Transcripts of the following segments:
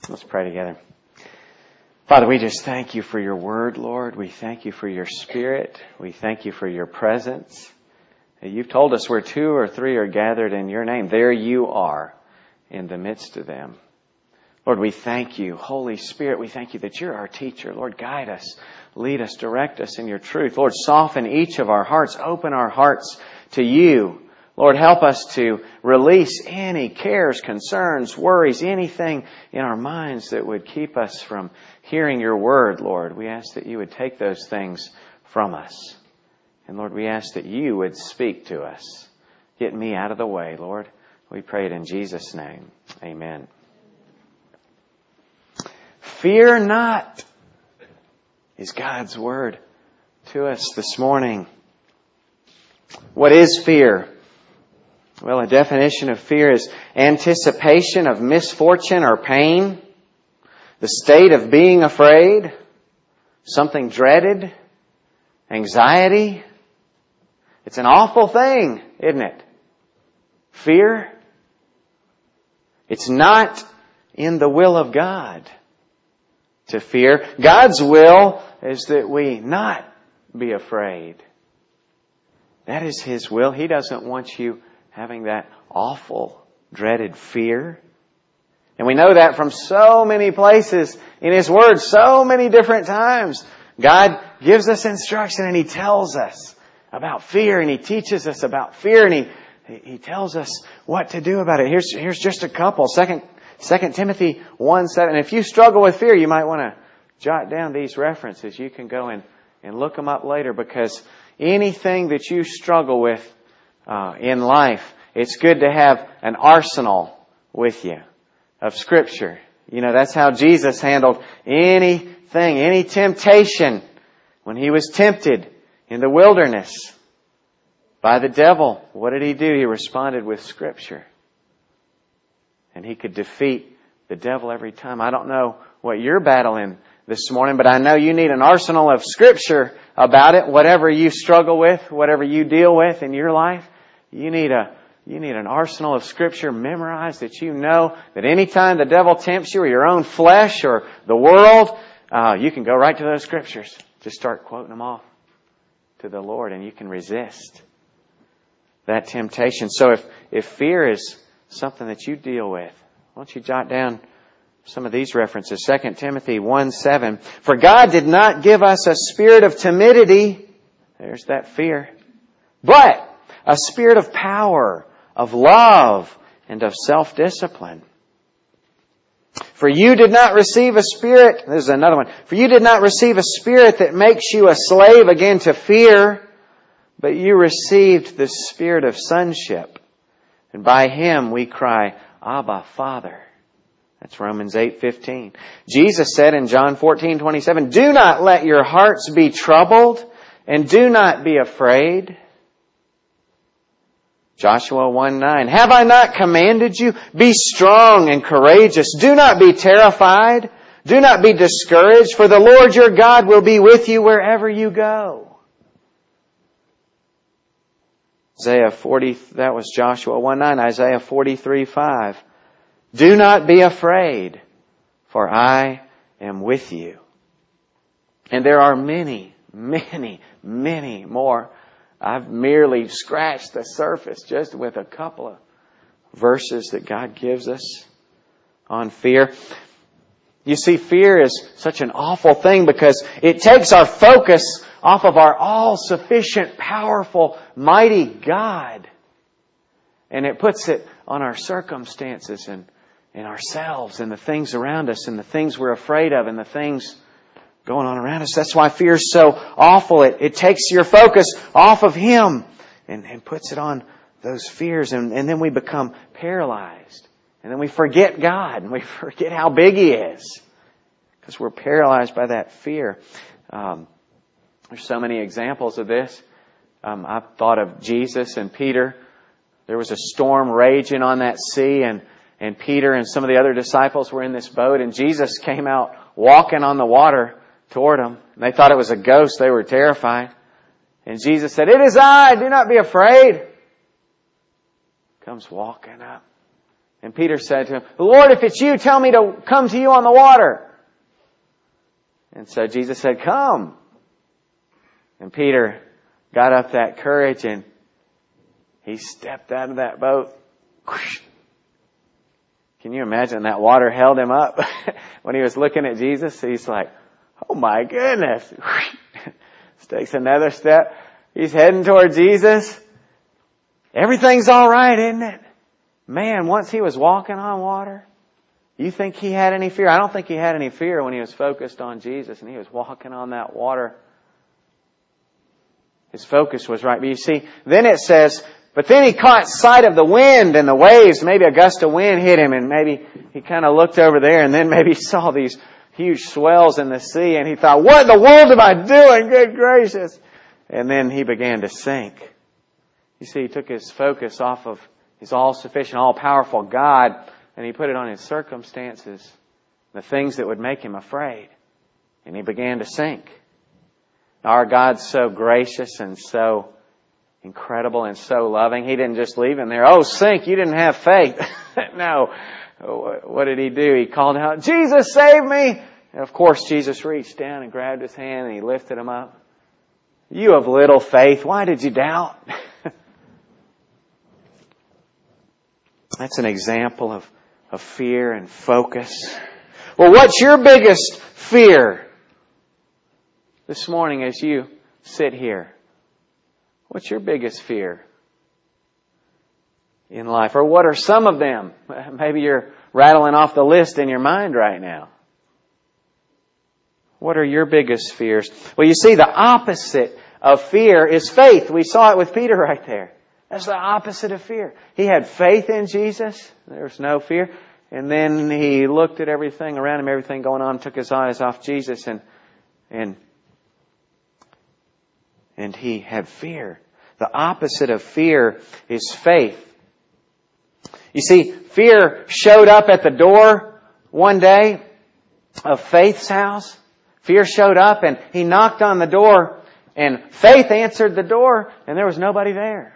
Let's pray together. Father, we just thank you for your word, Lord. We thank you for your Spirit. We thank you for your presence. You've told us where 2 or 3 are gathered in your name, there you are in the midst of them. Lord, we thank you. Holy Spirit, we thank you that you're our teacher. Lord, guide us, lead us, direct us in your truth. Lord, soften each of our hearts, open our hearts to you. Lord, help us to release any cares, concerns, worries, anything in our minds that would keep us from hearing your word, Lord. We ask that you would take those things from us. And Lord, we ask that you would speak to us. Get me out of the way, Lord. We pray it in Jesus' name. Amen. Fear not is God's word to us this morning. What is fear? Well, a definition of fear is anticipation of misfortune or pain, the state of being afraid, something dreaded, anxiety. It's an awful thing, isn't it? Fear. It's not in the will of God to fear. God's will is that we not be afraid. That is His will. He doesn't want you having that awful, dreaded fear. And we know that from so many places in His Word, so many different times. God gives us instruction and He tells us about fear and He teaches us about fear and He tells us what to do about it. Here's just a couple. 2 Timothy 1:7. If you struggle with fear, you might want to jot down these references. You can go and look them up later, because anything that you struggle with in life, it's good to have an arsenal with you of Scripture. You know, that's how Jesus handled anything, any temptation. When He was tempted in the wilderness by the devil, what did He do? He responded with Scripture. And He could defeat the devil every time. I don't know what you're battling this morning, but I know you need an arsenal of Scripture about it. Whatever you struggle with, whatever you deal with in your life, you need an arsenal of Scripture memorized, that you know that anytime the devil tempts you, or your own flesh or the world, you can go right to those Scriptures. Just start quoting them off to the Lord, and you can resist that temptation. So if fear is something that you deal with, why don't you jot down some of these references. 2 Timothy 1:7. For God did not give us a spirit of timidity. There's that fear. But a spirit of power, of love, and of self-discipline. For you did not receive a spirit, this is another one. For you did not receive a spirit that makes you a slave again to fear, but you received the spirit of sonship. And by Him we cry, Abba, Father. That's Romans 8:15. Jesus said in John 14:27, do not let your hearts be troubled, and do not be afraid. Joshua 1:9. Have I not commanded you? Be strong and courageous. Do not be terrified. Do not be discouraged, for the Lord your God will be with you wherever you go. Isaiah 40, that was Joshua 1:9. Isaiah 43:5. Do not be afraid, for I am with you. And there are many, many, many more. I've merely scratched the surface just with a couple of verses that God gives us on fear. You see, fear is such an awful thing because it takes our focus off of our all-sufficient, powerful, mighty God. And it puts it on our circumstances and ourselves and the things around us and the things we're afraid of and the things going on around us. That's why fear is so awful. It takes your focus off of Him and puts it on those fears. And then we become paralyzed. And then we forget God and we forget how big He is because we're paralyzed by that fear. There's so many examples of this. I've thought of Jesus and Peter. There was a storm raging on that sea, and Peter and some of the other disciples were in this boat, and Jesus came out walking on the water toward them. And they thought it was a ghost. They were terrified. And Jesus said, "It is I. Do not be afraid." Comes walking up. And Peter said to him, Lord, if it's you, tell me to come to you on the water. And so Jesus said, come. And Peter got up that courage and he stepped out of that boat. Can you imagine that water held him up when he was looking at Jesus? He's like, oh my goodness. Takes another step. He's heading toward Jesus. Everything's all right, isn't it? Man, once he was walking on water. You think he had any fear? I don't think he had any fear when he was focused on Jesus and he was walking on that water. His focus was right. But you see, then it says, but then he caught sight of the wind and the waves. Maybe a gust of wind hit him and maybe he kind of looked over there and then maybe he saw these huge swells in the sea and he thought, what in the world am I doing? Good gracious. And then he began to sink. You see, he took his focus off of his all-sufficient, all-powerful God and he put it on his circumstances, the things that would make him afraid. And he began to sink. Our God's so gracious and so incredible and so loving. He didn't just leave him there. Oh, sink, you didn't have faith. No. What did he do? He called out, Jesus, save me. And of course, Jesus reached down and grabbed his hand and he lifted him up. You of little faith, why did you doubt? That's an example of fear and focus. Well, what's your biggest fear this morning as you sit here? What's your biggest fear in life? Or what are some of them? Maybe you're rattling off the list in your mind right now. What are your biggest fears? Well, you see, the opposite of fear is faith. We saw it with Peter right there. That's the opposite of fear. He had faith in Jesus. There was no fear. And then he looked at everything around him, everything going on, took his eyes off Jesus and he had fear. The opposite of fear is faith. You see, fear showed up at the door one day of Faith's house. Fear showed up and he knocked on the door and Faith answered the door and there was nobody there.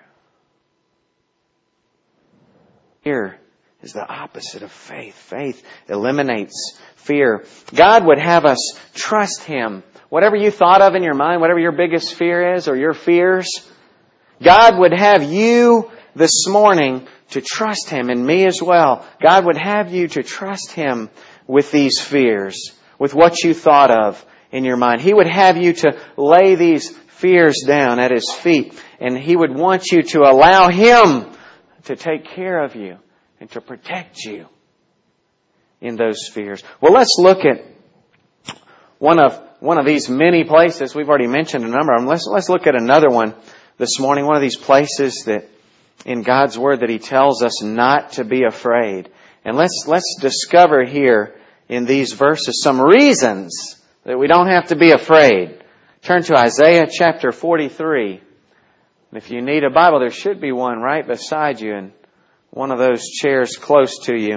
Fear is the opposite of faith. Faith eliminates fear. God would have us trust Him. Whatever you thought of in your mind, whatever your biggest fear is or your fears, God would have you this morning to trust Him, and me as well. God would have you to trust Him with these fears, with what you thought of in your mind. He would have you to lay these fears down at His feet, and He would want you to allow Him to take care of you and to protect you in those fears. Well, let's look at one of these many places. We've already mentioned a number of them. Let's look at another one this morning. One of these places that in God's Word that He tells us not to be afraid. And let's discover here in these verses some reasons that we don't have to be afraid. Turn to Isaiah chapter 43. And if you need a Bible, there should be one right beside you in one of those chairs close to you.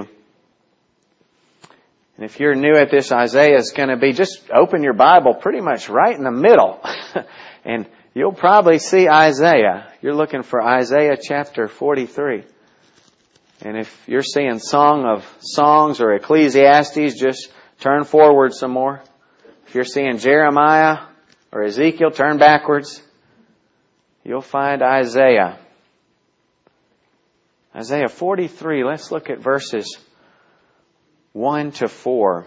And if you're new at this, Isaiah is going to be, just open your Bible pretty much right in the middle. And you'll probably see Isaiah. You're looking for Isaiah chapter 43. And if you're seeing Song of Songs or Ecclesiastes, just turn forward some more. If you're seeing Jeremiah or Ezekiel, turn backwards. You'll find Isaiah. Isaiah 43, let's look at verses 1 to 4.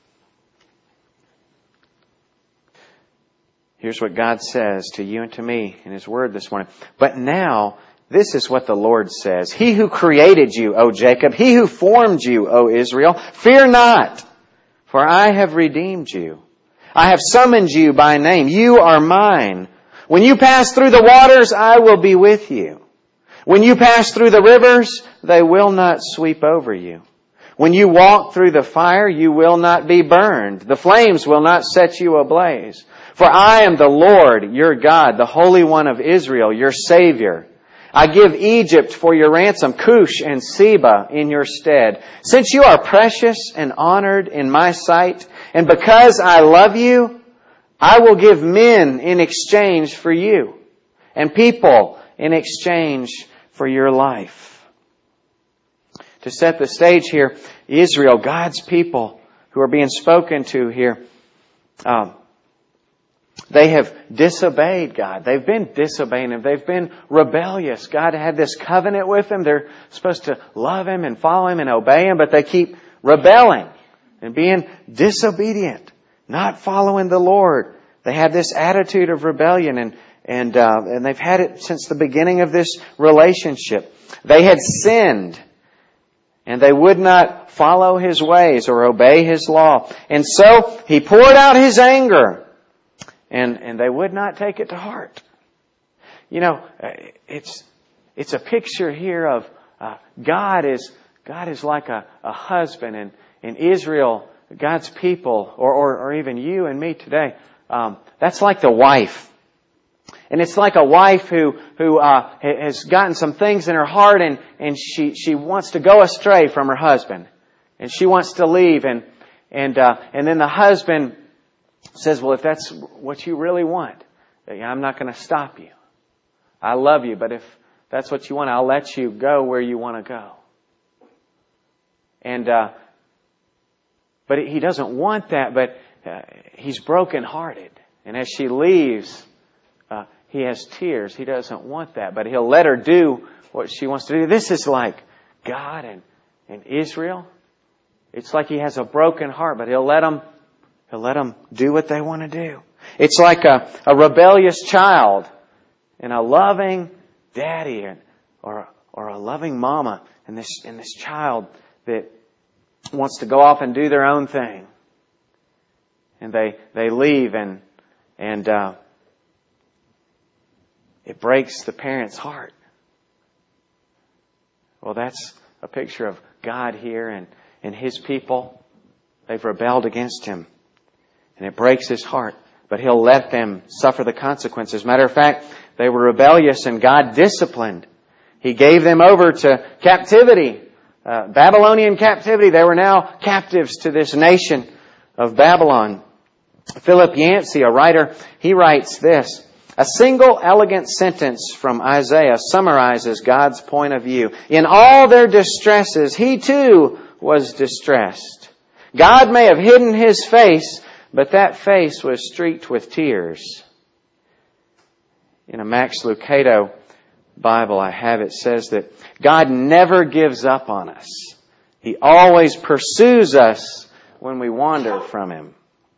Here's what God says to you and to me in His Word this morning. But now, this is what the Lord says. He who created you, O Jacob, He who formed you, O Israel, fear not, for I have redeemed you. I have summoned you by name. You are mine. When you pass through the waters, I will be with you. When you pass through the rivers, they will not sweep over you. When you walk through the fire, you will not be burned. The flames will not set you ablaze. For I am the Lord, your God, the Holy One of Israel, your Savior. I give Egypt for your ransom, Cush and Seba in your stead. Since you are precious and honored in my sight, and because I love you, I will give men in exchange for you, and people in exchange for your life. to set the stage here, Israel, God's people who are being spoken to here, they have disobeyed God. They've been disobeying Him. They've been rebellious. God had this covenant with them. They're supposed to love Him and follow Him and obey Him, but they keep rebelling and being disobedient, not following the Lord. They have this attitude of rebellion, and they've had it since the beginning of this relationship. They had sinned, and they would not follow His ways or obey His law. And so He poured out His anger, and they would not take it to heart. You know, it's a picture here of God is like a husband, and Israel, God's people, or even you and me today, that's like the wife. And it's like a wife who has gotten some things in her heart, and she wants to go astray from her husband, and she wants to leave, and then the husband says, well, if that's what you really want, I'm not going to stop you. I love you, but if that's what you want, I'll let you go where you want to go. And but he doesn't want that, but he's brokenhearted. And as she leaves, he has tears. He doesn't want that, but he'll let her do what she wants to do. This is like God and Israel. It's like He has a broken heart, but He'll let them do what they want to do. It's like a rebellious child and a loving daddy or a loving mama, and this child that wants to go off and do their own thing. And they leave and it breaks the parent's heart. Well, that's a picture of God here and His people. They've rebelled against Him. And it breaks His heart. But He'll let them suffer the consequences. Matter of fact, they were rebellious and God disciplined. He gave them over to captivity. Babylonian captivity. They were now captives to this nation of Babylon. Philip Yancey, a writer, he writes this: a single elegant sentence from Isaiah summarizes God's point of view. In all their distresses, He too was distressed. God may have hidden His face, but that face was streaked with tears. In a Max Lucado Bible I have, it says that God never gives up on us. He always pursues us when we wander from Him.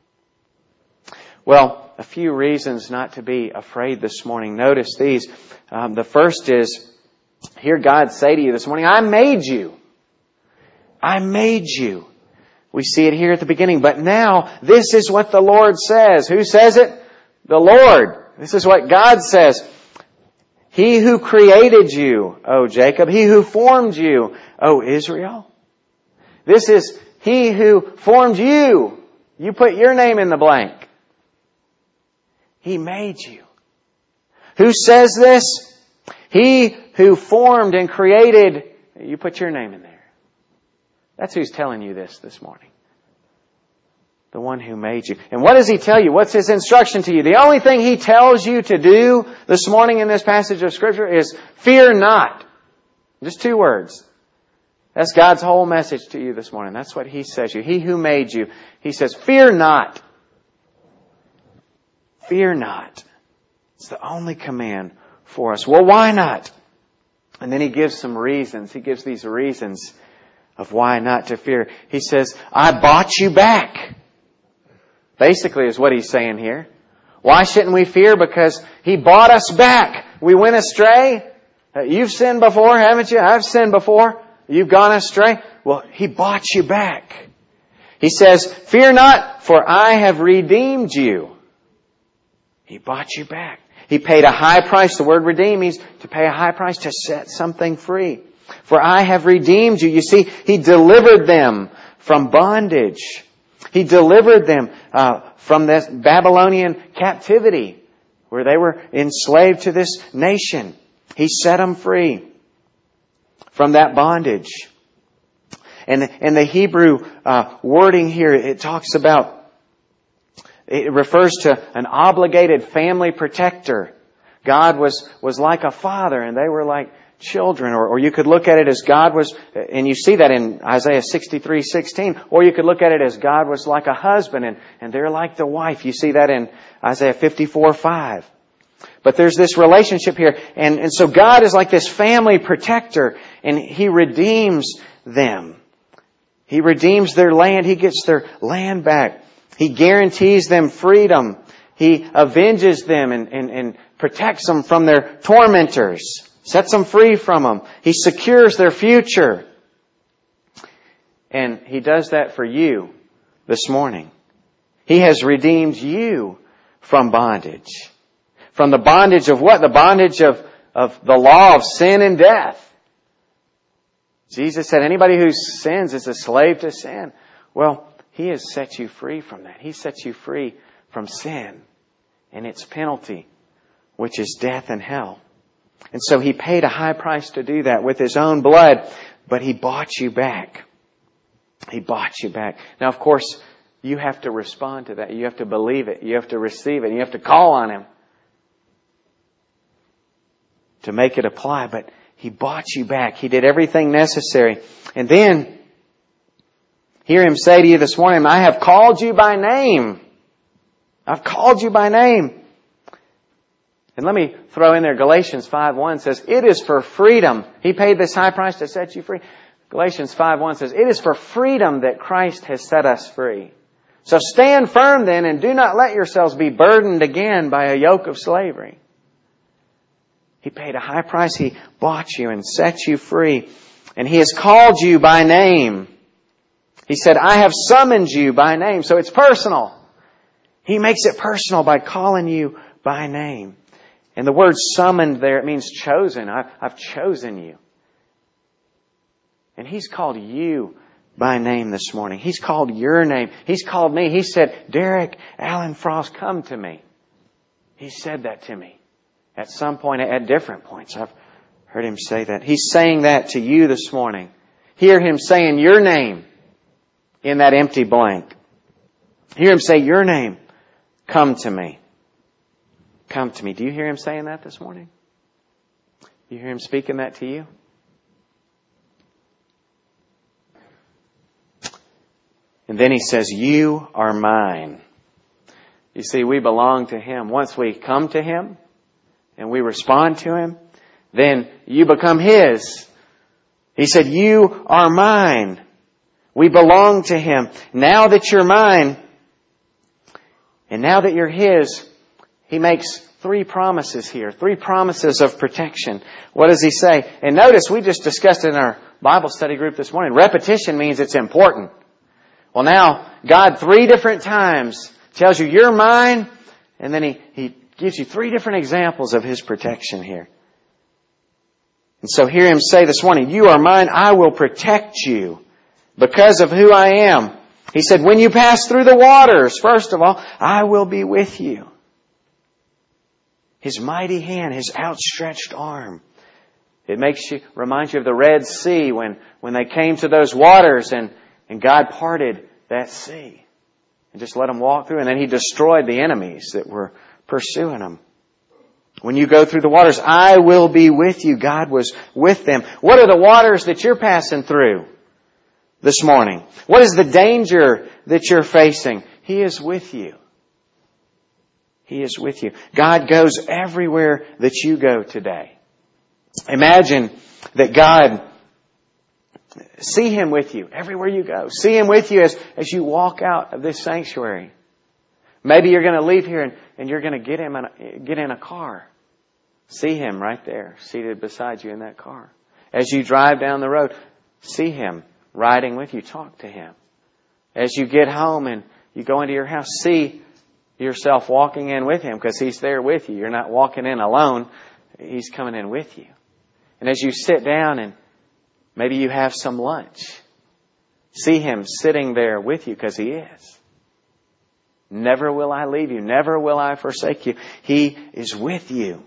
Well, a few reasons not to be afraid this morning. Notice these. The first is, hear God say to you this morning, I made you. I made you. We see it here at the beginning. But now, this is what the Lord says. Who says it? The Lord. This is what God says. He who created you, O Jacob. He who formed you, O Israel. This is He who formed you. You put your name in the blank. He made you. Who says this? He who formed and created. You put your name in there. That's who's telling you this morning. The one who made you. And what does He tell you? What's His instruction to you? The only thing He tells you to do this morning in this passage of Scripture is fear not. Just 2 words. That's God's whole message to you this morning. That's what He says to you. He who made you. He says, fear not. Fear not. It's the only command for us. Well, why not? And then He gives some reasons. He gives these reasons of why not to fear. He says, I bought you back. Basically is what He's saying here. Why shouldn't we fear? Because He bought us back. We went astray. You've sinned before, haven't you? I've sinned before. You've gone astray. Well, He bought you back. He says, fear not, for I have redeemed you. He bought you back. He paid a high price. The word redeem means to pay a high price, to set something free. For I have redeemed you. You see, He delivered them from bondage. He delivered them from this Babylonian captivity where they were enslaved to this nation. He set them free from that bondage. And the Hebrew wording here, it talks about, it refers to an obligated family protector. God was like a father, and they were like children. Or you could look at it as God was, and you see that in Isaiah 63:16. Or you could look at it as God was like a husband and they're like the wife. You see that in Isaiah 54:5. But there's this relationship here. And so God is like this family protector, and He redeems them. He redeems their land. He gets their land back. He guarantees them freedom. He avenges them and protects them from their tormentors. Sets them free from them. He secures their future. And He does that for you this morning. He has redeemed you from bondage. From the bondage of what? The bondage of the law of sin and death. Jesus said anybody who sins is a slave to sin. Well, He has set you free from that. He sets you free from sin and its penalty, which is death and hell. And so He paid a high price to do that with His own blood, but He bought you back. He bought you back. Now, of course, you have to respond to that. You have to believe it. You have to receive it. You have to call on Him to make it apply. But He bought you back. He did everything necessary. And then, hear Him say to you this morning, I have called you by name. I've called you by name. And let me throw in there, Galatians 5:1 says, it is for freedom. He paid this high price to set you free. Galatians 5:1 says, it is for freedom that Christ has set us free. So stand firm then, and do not let yourselves be burdened again by a yoke of slavery. He paid a high price. He bought you and set you free. And He has called you by name. He said, I have summoned you by name. So it's personal. He makes it personal by calling you by name. And the word summoned there, it means chosen. I've chosen you. And He's called you by name this morning. He's called your name. He's called me. He said, Derek Allen Frost, come to me. He said that to me at some point, at different points. I've heard Him say that. He's saying that to you this morning. Hear Him saying your name in that empty blank. Hear Him say your name. Come to me. Come to me. Do you hear Him saying that this morning? Do you hear Him speaking that to you? And then He says, you are mine. You see, we belong to Him. Once we come to Him and we respond to Him, then you become His. He said, you are mine. We belong to Him. Now that you're mine, and now that you're His, He makes 3 promises here. 3 promises of protection. What does He say? And notice, we just discussed in our Bible study group this morning, repetition means it's important. Well, now, God 3 different times tells you, you're mine, and then He gives you 3 different examples of His protection here. And so hear Him say this morning, you are mine, I will protect you because of who I am. He said, when you pass through the waters, first of all, I will be with you. His mighty hand, His outstretched arm. It reminds you of the Red Sea when they came to those waters and God parted that sea and just let them walk through. And then He destroyed the enemies that were pursuing them. When you go through the waters, I will be with you. God was with them. What are the waters that you're passing through this morning? What is the danger that you're facing? He is with you. He is with you. God goes everywhere that you go today. Imagine that God, see Him with you everywhere you go. See Him with you as you walk out of this sanctuary. Maybe you're going to leave here and you're going to get in a car. See Him right there, seated beside you in that car. As you drive down the road, see Him riding with you. Talk to Him. As you get home and you go into your house, see yourself walking in with Him because He's there with you. You're not walking in alone. He's coming in with you. And as you sit down and maybe you have some lunch, see Him sitting there with you because He is. Never will I leave you. Never will I forsake you. He is with you.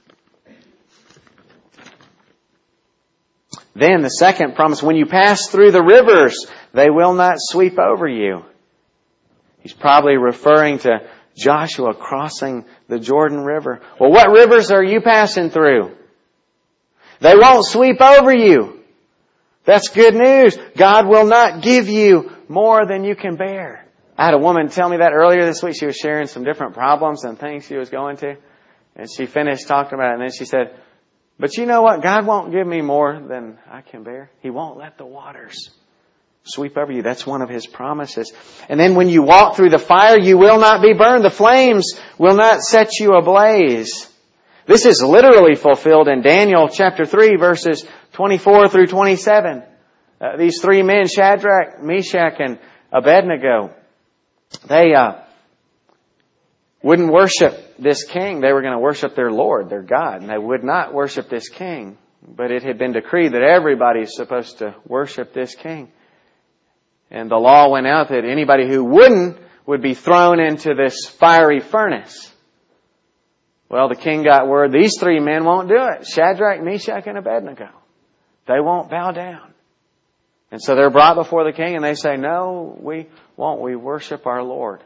Then the second promise, when you pass through the rivers, they will not sweep over you. He's probably referring to Joshua crossing the Jordan River. Well, what rivers are you passing through? They won't sweep over you. That's good news. God will not give you more than you can bear. I had a woman tell me that earlier this week. She was sharing some different problems and things she was going to. And she finished talking about it. And then she said, but you know what? God won't give me more than I can bear. He won't let the waters sweep over you. That's one of His promises. And then when you walk through the fire, you will not be burned. The flames will not set you ablaze. This is literally fulfilled in Daniel chapter 3, verses 24 through 27. These three men, Shadrach, Meshach, and Abednego, they wouldn't worship this king. They were going to worship their Lord, their God, and they would not worship this king. But it had been decreed that everybody is supposed to worship this king. And the law went out that anybody who wouldn't would be thrown into this fiery furnace. Well, the king got word, these three men won't do it. Shadrach, Meshach, and Abednego. They won't bow down. And so they're brought before the king and they say, no, we won't. We worship our Lord.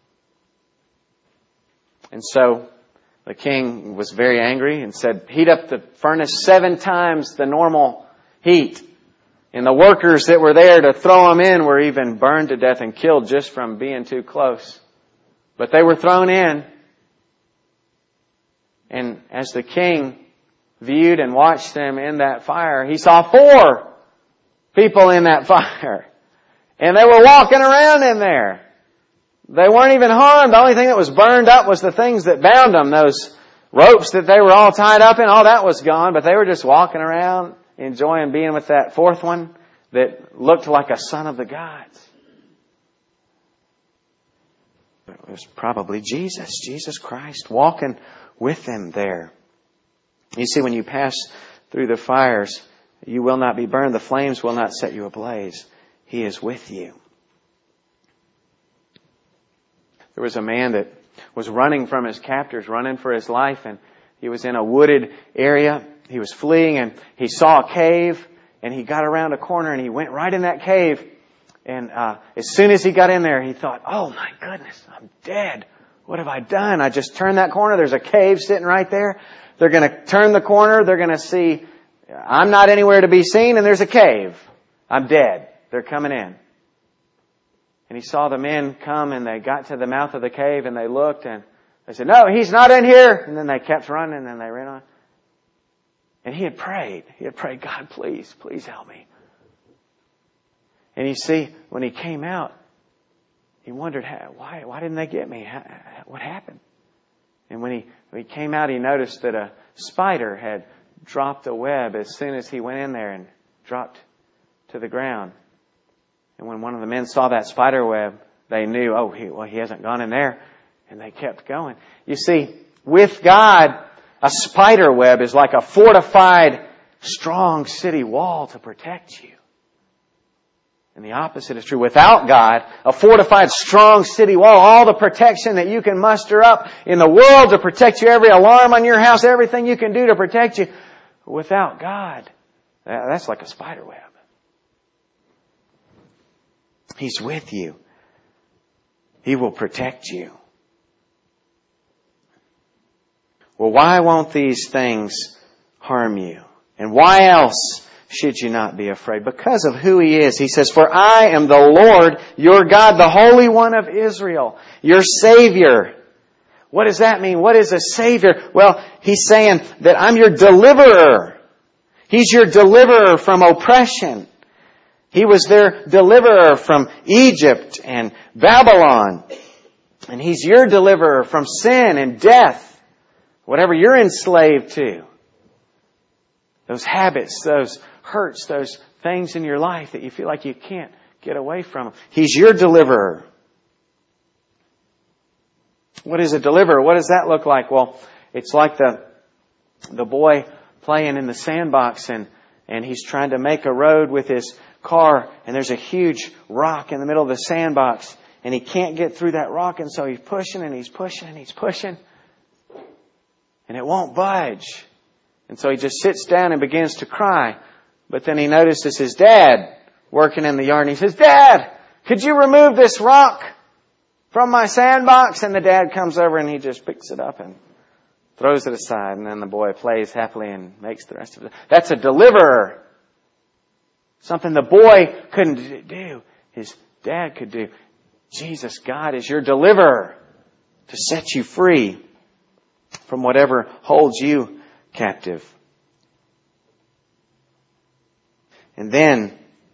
And so the king was very angry and said, heat up the furnace 7 times the normal heat. And the workers that were there to throw them in were even burned to death and killed just from being too close. But they were thrown in. And as the king viewed and watched them in that fire, he saw 4 people in that fire. And they were walking around in there. They weren't even harmed. The only thing that was burned up was the things that bound them. Those ropes that they were all tied up in, all that was gone. But they were just walking around, enjoying being with that 4th one that looked like a son of the gods. It was probably Jesus Christ, walking with them there. You see, when you pass through the fires, you will not be burned. The flames will not set you ablaze. He is with you. There was a man that was running from his captors, running for his life, and he was in a wooded area. He was fleeing, and he saw a cave, and he got around a corner, and he went right in that cave. And as soon as he got in there, he thought, oh my goodness, I'm dead. What have I done? I just turned that corner. There's a cave sitting right there. They're going to turn the corner. They're going to see I'm not anywhere to be seen, and there's a cave. I'm dead. They're coming in. And he saw the men come, and they got to the mouth of the cave, and they looked, and they said, no, he's not in here. And then they kept running, and then they ran on. And he had prayed. He had prayed, God, please help me. And you see, when he came out, he wondered, why didn't they get me? What happened? And when he came out, he noticed that a spider had dropped a web as soon as he went in there and dropped to the ground. And when one of the men saw that spider web, they knew, he hasn't gone in there. And they kept going. You see, with God, a spider web is like a fortified, strong city wall to protect you. And the opposite is true. Without God, a fortified, strong city wall, all the protection that you can muster up in the world to protect you, every alarm on your house, everything you can do to protect you. Without God, that's like a spider web. He's with you. He will protect you. Well, why won't these things harm you? And why else should you not be afraid? Because of who He is. He says, for I am the Lord, your God, the Holy One of Israel, your Savior. What does that mean? What is a Savior? Well, He's saying that I'm your deliverer. He's your deliverer from oppression. He was their deliverer from Egypt and Babylon. And He's your deliverer from sin and death. Whatever you're enslaved to. Those habits, those hurts, those things in your life that you feel like you can't get away from. He's your deliverer. What is a deliverer? What does that look like? Well, it's like the boy playing in the sandbox and he's trying to make a road with his car and there's a huge rock in the middle of the sandbox and he can't get through that rock and so he's pushing and he's pushing and he's pushing and it won't budge. And so he just sits down and begins to cry. But then he notices his dad working in the yard and he says, Dad, could you remove this rock from my sandbox? And the dad comes over and he just picks it up and throws it aside, and then the boy plays happily and makes the rest of it. That's a deliverer. Something the boy couldn't do, his dad could do. Jesus, God, is your deliverer to set you free from whatever holds you captive. And then,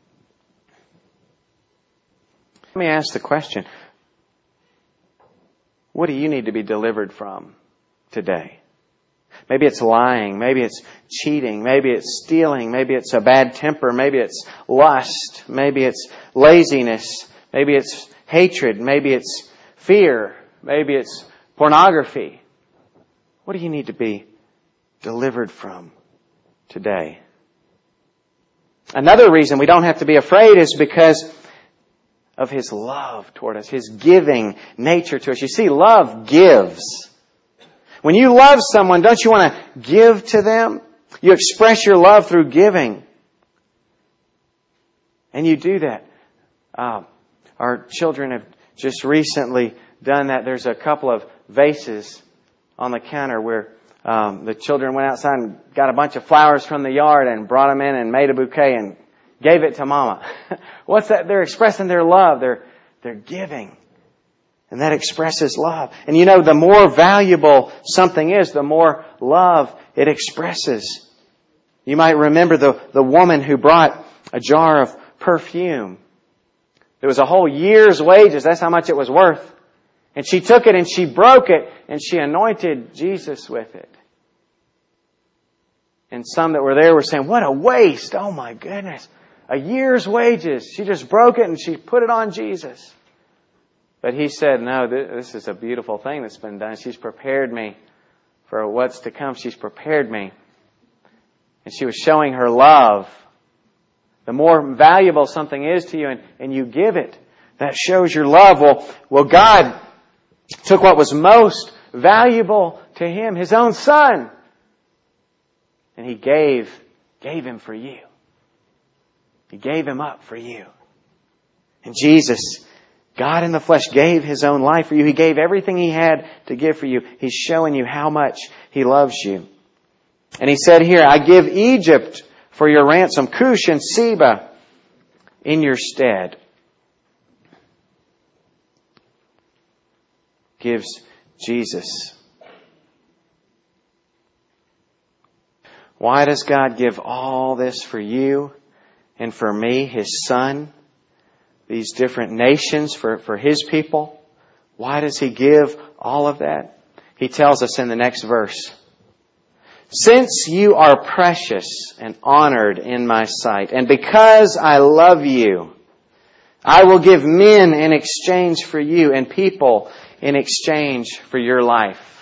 let me ask the question, what do you need to be delivered from today? Maybe it's lying, maybe it's cheating, maybe it's stealing, maybe it's a bad temper, maybe it's lust, maybe it's laziness, maybe it's hatred, maybe it's fear, maybe it's pornography. What do you need to be delivered from today? Another reason we don't have to be afraid is because of His love toward us, His giving nature to us. You see, love gives. When you love someone, don't you want to give to them? You express your love through giving. And you do that. Our children have just recently done that. There's a couple of vases on the counter where the children went outside and got a bunch of flowers from the yard and brought them in and made a bouquet and gave it to Mama. What's that? They're expressing their love. They're giving. And that expresses love. And you know, the more valuable something is, the more love it expresses. You might remember the woman who brought a jar of perfume. It was a whole year's wages. That's how much it was worth. And she took it and she broke it and she anointed Jesus with it. And some that were there were saying, what a waste. Oh my goodness. A year's wages. She just broke it and she put it on Jesus. But he said, no, this is a beautiful thing that's been done. She's prepared me for what's to come. She's prepared me. And she was showing her love. The more valuable something is to you and you give it, that shows your love. Well, God took what was most valuable to Him, His own Son, and He gave Him for you. He gave Him up for you. And Jesus, God in the flesh, gave His own life for you. He gave everything He had to give for you. He's showing you how much He loves you. And He said here, I give Egypt for your ransom, Cush and Seba in your stead. Gives Jesus. Why does God give all this for you and for me, His Son? These different nations for His people. Why does He give all of that? He tells us in the next verse. Since you are precious and honored in my sight, and because I love you, I will give men in exchange for you and people in exchange for your life.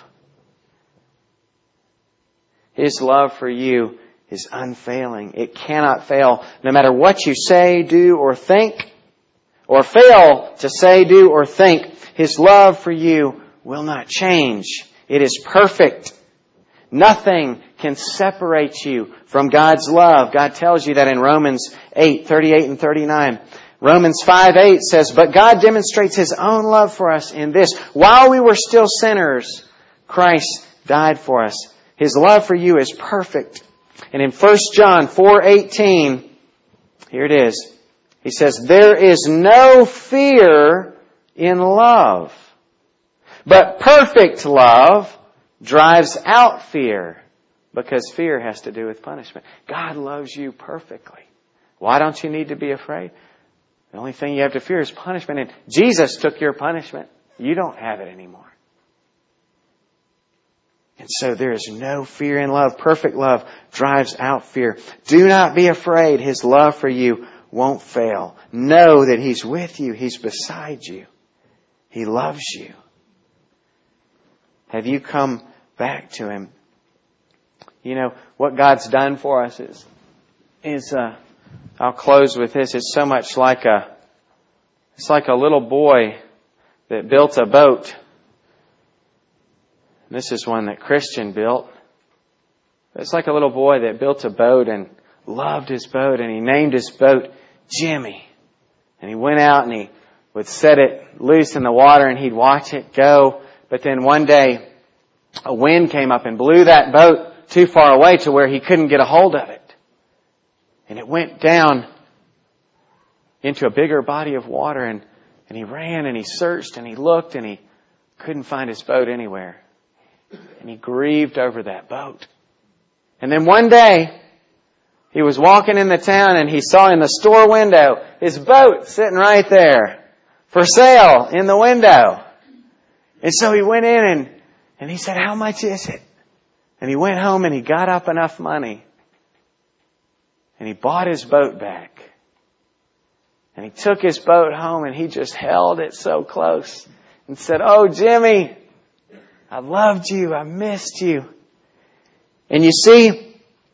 His love for you is unfailing. It cannot fail. No matter what you say, do, or think, or fail to say, do, or think, His love for you will not change. It is perfect. Nothing can separate you from God's love. God tells you that in Romans 8:38 and 39. Romans 5:8 says, but God demonstrates His own love for us in this. While we were still sinners, Christ died for us. His love for you is perfect. And in 1 John 4:18, here it is. He says, there is no fear in love, but perfect love drives out fear, because fear has to do with punishment. God loves you perfectly. Why don't you need to be afraid? The only thing you have to fear is punishment. And Jesus took your punishment. You don't have it anymore. And so there is no fear in love. Perfect love drives out fear. Do not be afraid. His love for you won't fail. Know that He's with you. He's beside you. He loves you. Have you come back to Him? You know, what God's done for us is I'll close with this. It's so much like it's like a little boy that built a boat. This is one that Christian built. It's like a little boy that built a boat and loved his boat, and he named his boat Jimmy. And he went out and he would set it loose in the water and he'd watch it go. But then one day a wind came up and blew that boat too far away to where he couldn't get a hold of it. And it went down into a bigger body of water, and he ran and he searched and he looked and he couldn't find his boat anywhere. And he grieved over that boat. And then one day, he was walking in the town and he saw in the store window his boat sitting right there for sale in the window. And so he went in and he said, "How much is it?" And he went home and he got up enough money. And he bought his boat back. And he took his boat home and he just held it so close and said, "Oh, Jimmy, I loved you. I missed you." And you see,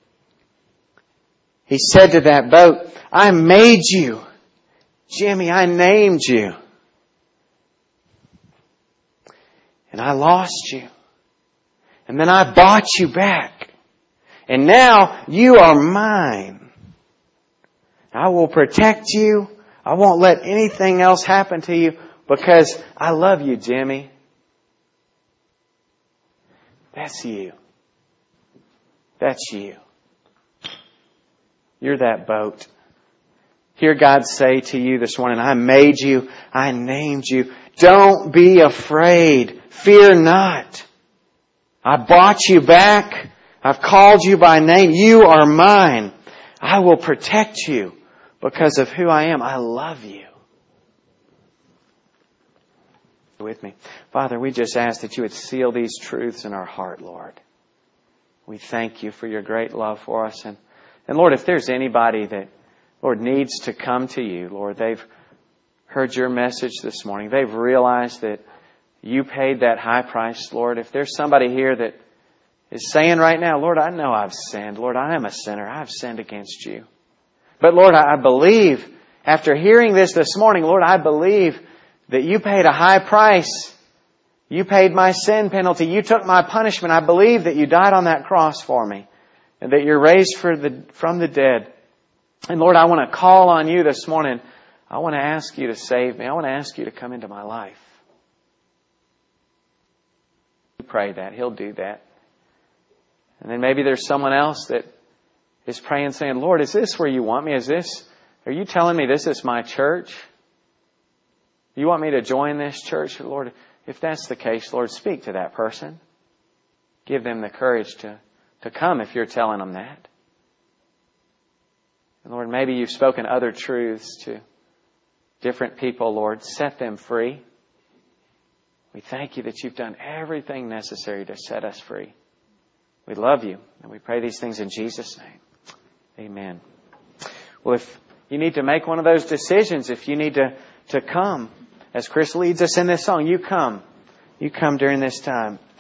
he said to that boat, "I made you. Jimmy, I named you. And I lost you. And then I bought you back. And now you are mine. I will protect you. I won't let anything else happen to you because I love you, Jimmy." That's you. That's you. You're that boat. Hear God say to you this morning, "I made you. I named you. Don't be afraid. Fear not. I bought you back. I've called you by name. You are mine. I will protect you because of who I am. I love you." With me. Father, we just ask that you would seal these truths in our heart, Lord. We thank you for your great love for us. And Lord, if there's anybody that, Lord, needs to come to you, Lord, they've heard your message this morning. They've realized that you paid that high price, Lord. If there's somebody here that is saying right now, "Lord, I know I've sinned. Lord, I am a sinner. I've sinned against you. But Lord, I believe, after hearing this morning, Lord, I believe that you paid a high price. You paid my sin penalty. You took my punishment. I believe that you died on that cross for me and that you're raised from the dead. And Lord, I want to call on you this morning. I want to ask you to save me. I want to ask you to come into my life." Pray that. He'll do that. And then maybe there's someone else that is praying saying, "Lord, is this where you want me? Are you telling me this is my church? You want me to join this church?" Lord, if that's the case, Lord, speak to that person. Give them the courage to come if you're telling them that. And Lord, maybe you've spoken other truths to different people, Lord. Set them free. We thank you that you've done everything necessary to set us free. We love you, and we pray these things in Jesus' name. Amen. Well, if you need to make one of those decisions, if you need to come, as Chris leads us in this song, you come. You come during this time.